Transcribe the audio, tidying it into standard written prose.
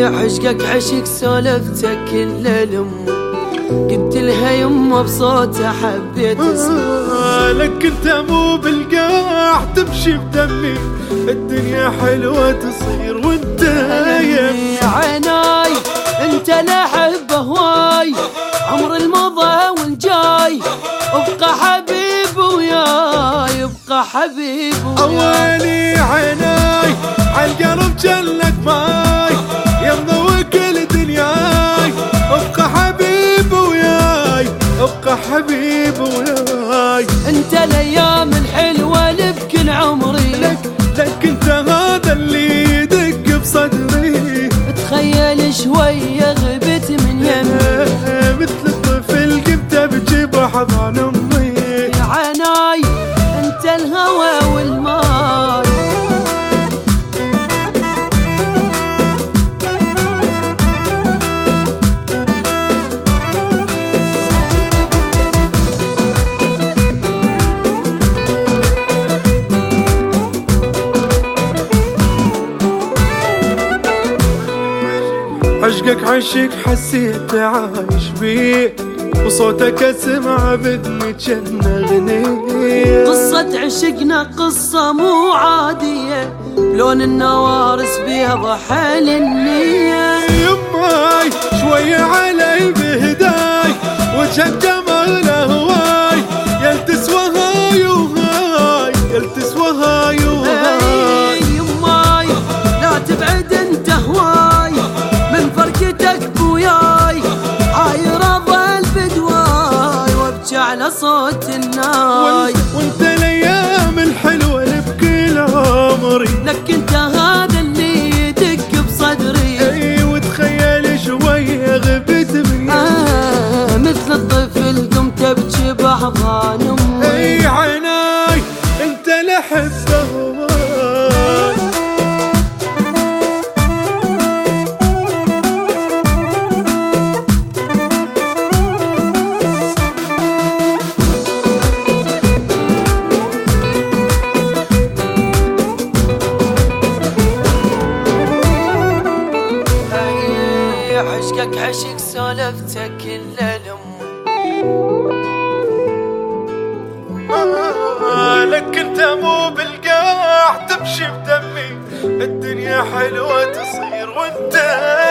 عشقك عشق سولفتك كل الأم، قلت لها يمه بصوته حبيت اسمع. لك انت مو بالقاع تمشي بدمي، الدنيا حلوة تصير وانت يمي. عيناي انت لا احبه هواي، عمر المضى والجاي، ابقى حبيب وياي، ابقى حبيب وياي. اولي عيناي عالقلب جلك ماي، يا مضوي كل دنياي، ابقى حبيب وياي، ابقى حبيب وياي. انت الايام الحلوة اللي بكل عمري، لك انت هذا اللي يدق بصدري. تخيل شوية غبت من يمي، مثل الطفل قمت بجيب حضن امي. يا عيناي انت الهوى والماي. عشقك عشق حسيت عايش بيه، وصوتك اسمع بذني جنة غنية. قصة عشقنا قصة مو عادية، لون النوارس بيها ضحى النية. يماي شوية علي بهداي، وجهك جماله هواي، يلتسوى هاي وهاي، يلتسوى هاي وهاي. يماي لا تبعد انت هواي، من فرقتك بوياي، عايرة ظل بدواي، وابكي على صوت الناي. وانت الايام الحلوة اللي بكل عمري، لك انت هذا اللي يدق بصدري. اي وتخيل شوية غبت مني، مثل الطفل قمت ابكي باحضان امي. اي عيناي انت لحبه هواي. عشقك عشق سولفتك كل الأم، لك انت مو بالقاع تمشي بدمي، الدنيا حلوة تصير وانت